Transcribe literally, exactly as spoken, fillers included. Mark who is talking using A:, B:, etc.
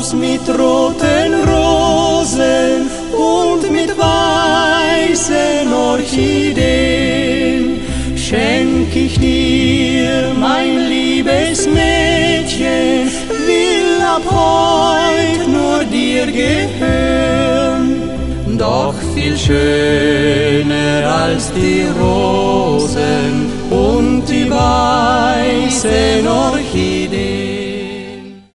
A: Haus mit roten Rosen und mit weißen Orchideen schenk ich dir, mein liebes Mädchen, will ab heut nur dir gehören. Doch viel schöner als die Rosen und die weißen